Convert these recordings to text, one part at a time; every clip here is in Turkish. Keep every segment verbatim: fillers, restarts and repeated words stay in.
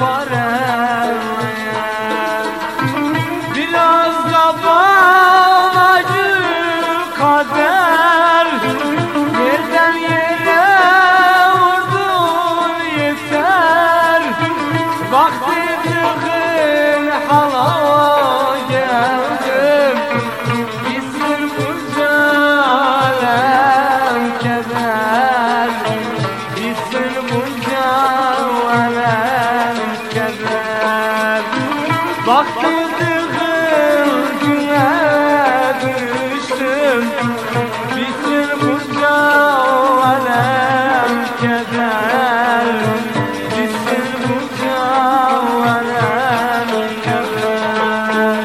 var elmeyen. Biraz da bağlacı kader, yerden yere vurdun yeter. Vaktidir hala geldim, bitsin bunca alem keder, bitsin bunca alem keder. Vaktidir güne düştüm, bitsin bunca alem keder, bitsin bunca alem keder.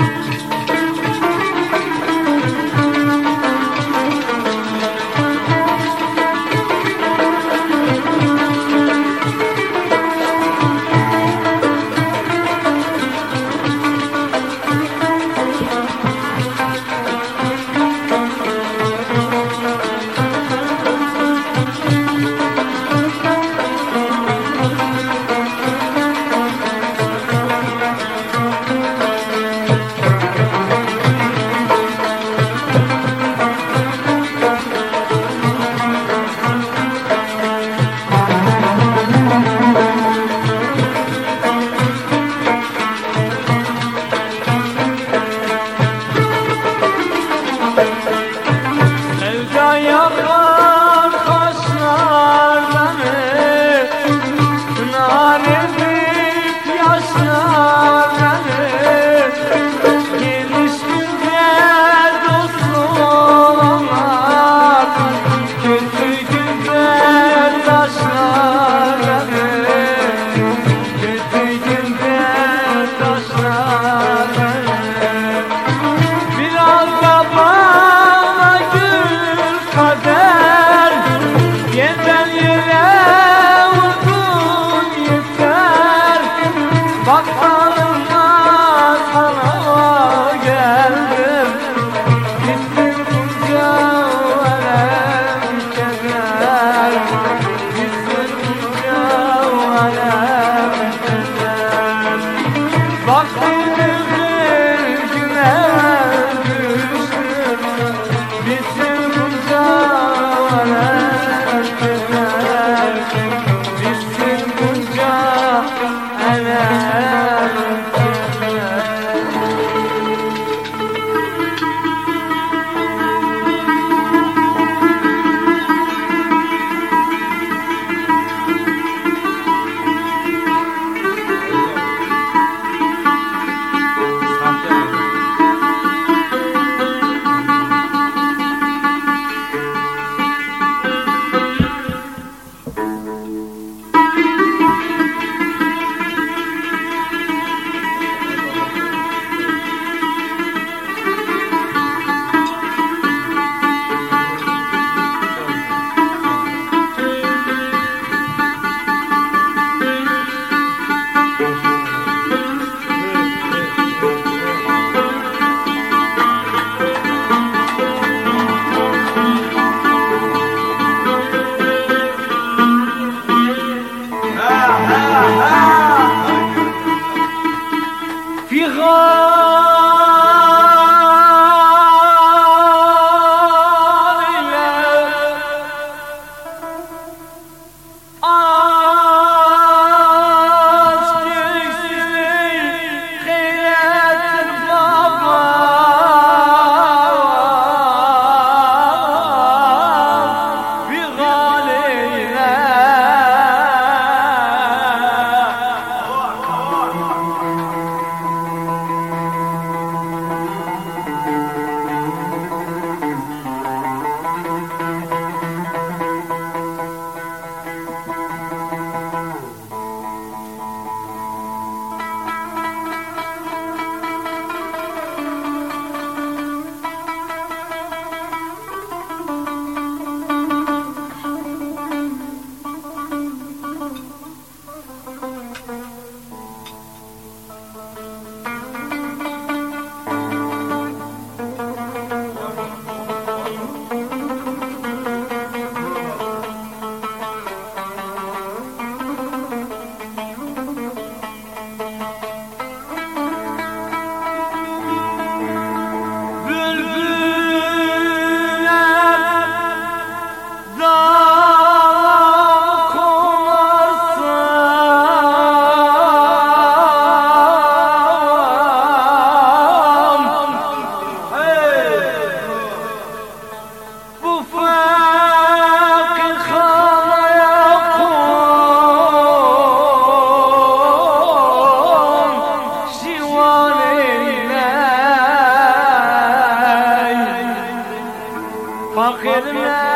Sevda yakar kaşlar beni, pınar edip yaşlar beni. Geniş günde dost olamaz, kötü günde taşlar beni, kötü günde taşlar beni. Biraz da bağla gül kader, yerden yere vurdun yeter. Bak tanıma sana geldim, bitsin bunca alem keder, bitsin bunca alem keder. Vaktidir güne düştüm, bitsin bunca alem keder, bitsin bunca alem keder. verme